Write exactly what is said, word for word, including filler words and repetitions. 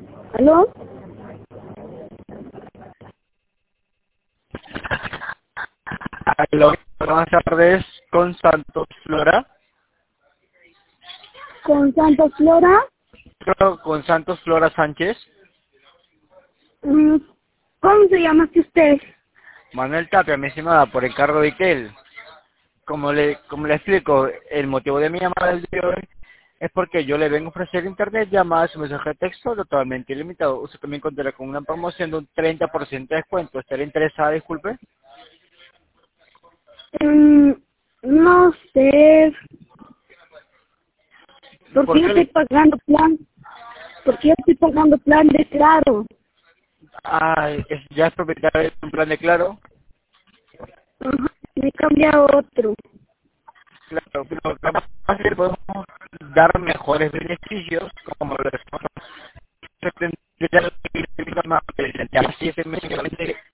¿Aló? Aló, buenas tardes, con Santos Flora. ¿Con Santa Flora? Creo con Santos Flora Sánchez. Mm, ¿Cómo se llama usted? Manuel Tapia, mi estimada, por encargo de Itel. Como le, como le explico, el motivo de mi llamada del día de hoy es porque yo le vengo a ofrecer internet, llamadas y mensaje de texto totalmente ilimitado. Usted también contará con una promoción de un treinta por ciento de descuento. ¿Estaría interesada, disculpe? Mm, no sé. ¿Por qué ¿Por yo qué estoy le...? pagando plan? ¿Por qué yo estoy pagando plan de Claro? Ah, es- ya es propietario de un plan de Claro. Ajá, me cambia a otro. Claro, pero capaz que podemos dar mejores beneficios, como lo decimos, tendría que ir más, siete meses